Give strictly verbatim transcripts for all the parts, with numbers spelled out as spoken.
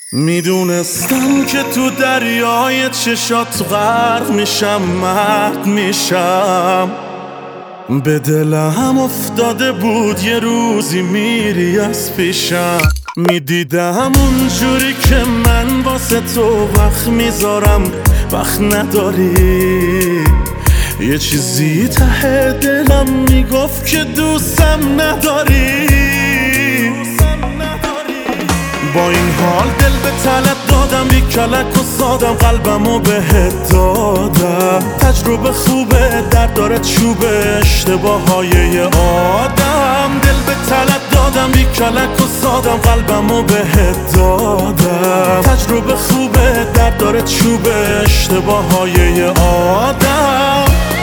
میدونستم که تو دریای چشات غرق میشم، مرد میشم. به دلم افتاده بود یه روزی میری از پیشم. میدیدم اونجوری که من واسه تو وقت میذارم، وقت نداری. یه چیزی ته دلم میگفت که دوستم نداری. با این حال دل به طلت دادم، بی کلک و سادم قلبمو بهت دادم. تجربه خوبه، درد داره چوبه، اشتباه های یه آدم. دل به طلت دادم، بی کلک و سادم قلبمو بهت دادم. تجربه خوبه، درد داره چوبه، اشتباه های یه آدم.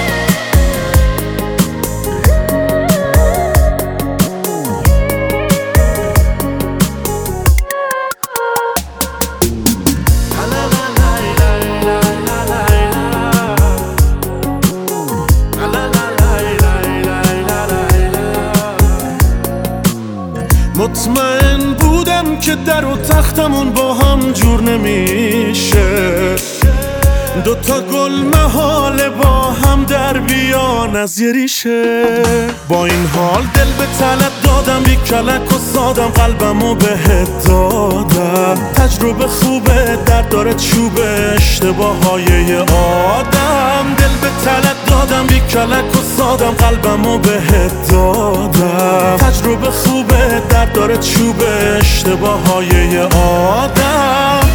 مطمئن بودم که در و تختمون با هم جور نمیشه. دوتا گل محاله با هم در بیان از یه ریشه. با این حال دل به طلت دادم، بی کلک و سادم قلبمو بهت دادم. تجربه خوبه، درد داره چوبه، اشتباه های یه آدم. دل به طلت دادم، بی کلک و سادم قلبمو بهت دادم. تجربه خوبه، درد داره چوبه، اشتباه های یه آدم.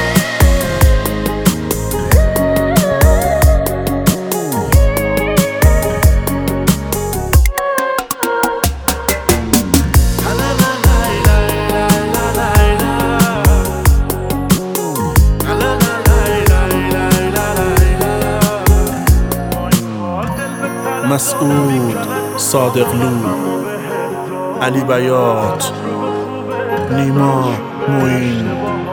مسعود صادقلو، علی بیات، نیما موین.